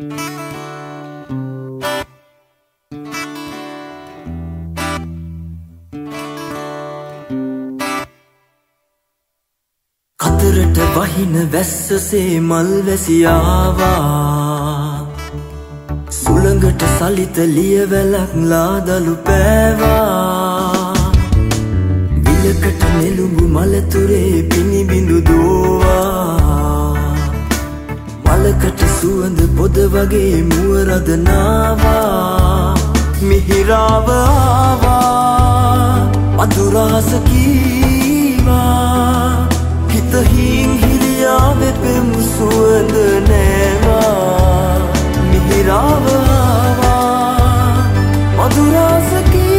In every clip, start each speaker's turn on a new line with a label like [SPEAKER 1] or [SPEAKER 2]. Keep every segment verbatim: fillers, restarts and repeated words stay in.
[SPEAKER 1] කතරට වහින වැස්සසේ මල් වැසියාවා සුළඟට සලිත ලියවැලක් ලාදලු පෑවා විලකට නෙළුඹු මලතුරේ පිනිබිඳු දෝවා මලකට සුවඳ පොද වගේ මුව රදනාවා මිහිරාව ආවා මధుරාස කීවා හිත හින් හිරියාවේ පෙම් සුවඳ නෑවා මිහිරාව ආවා මధుරාස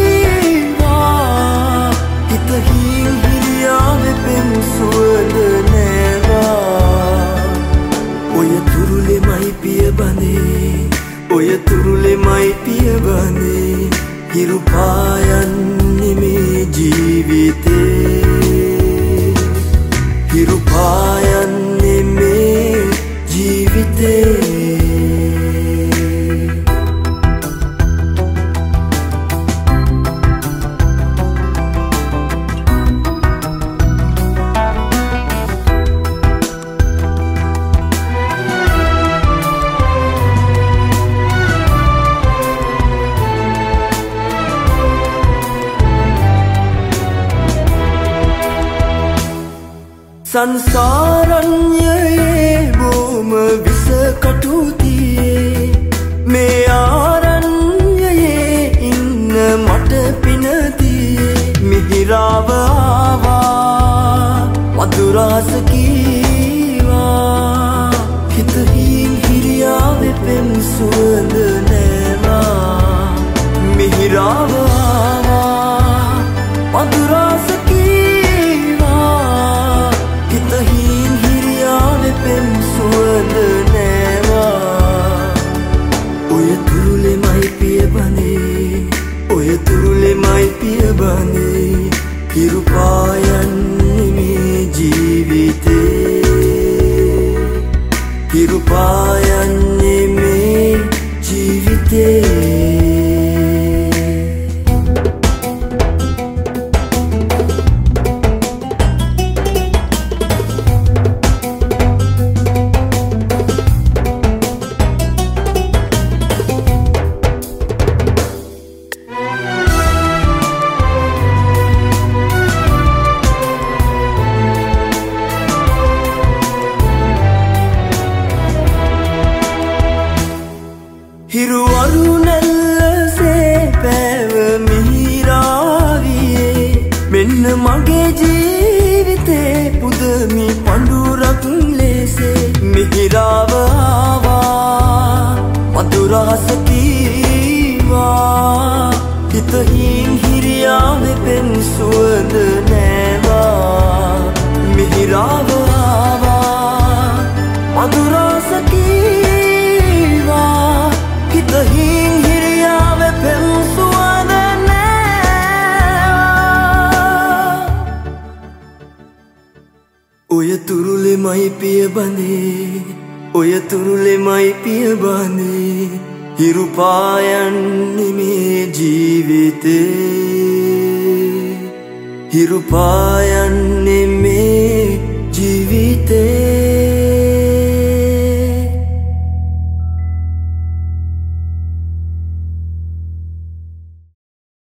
[SPEAKER 1] කීවා හිත හින් හිරියාවේ පෙම් සුවඳ නෑවා ඔය තුරුලෙමයි පිය බඳේ ඔය තුරුලෙමයි පිය බඳේ හිරු පායන්නේ මේ ජීවිතේ හිරු පායන්නේ මේ ජීවිතේ සංසාරඤ්ඤයේ බොම විස කටුතියේ මේ ආරඤ්ඤයේ ඉන්න මට පිනතියේ මිහිරාව ආවා මధుරාස කීවා හිත හින් හිරියාවේ පෙම් සුවඳ නෑවා මිහිරාව ආවා මధుරාස හින් හිරියාවේ පෙම් සුවඳ නෑවා ඔය තුරුලෙමයි පිය බඳේ ඔය තුරුලෙමයි පිය බඳේ හිරු පායන්නේ මේ ජීවිතේ හිරු පායන්නේ මේ ජීවිතේ හිරු වරුණැල්ලසේ පැව මිහිරාවියේ මෙන්න මගේ ජීවිතේ පුදමි පඳුරක් ලෙසේ මිහිරාව ආවා මధుරාස කීවා හිත හින් හිරියාවේ පෙම් සුවඳ නෑවා මිහිරාව ආවා මధుරාස කීවා හිත හින් හිරියාවේ පෙම් සුවඳ නෑවා ඔය තුරුලෙමයි පිය බඳේ ඔය තුරුලෙමයි පිය බඳේ හිරු පායන්නේ මේ ජීවිතේ හිරු පායන්නේ මේ ජීවිතේ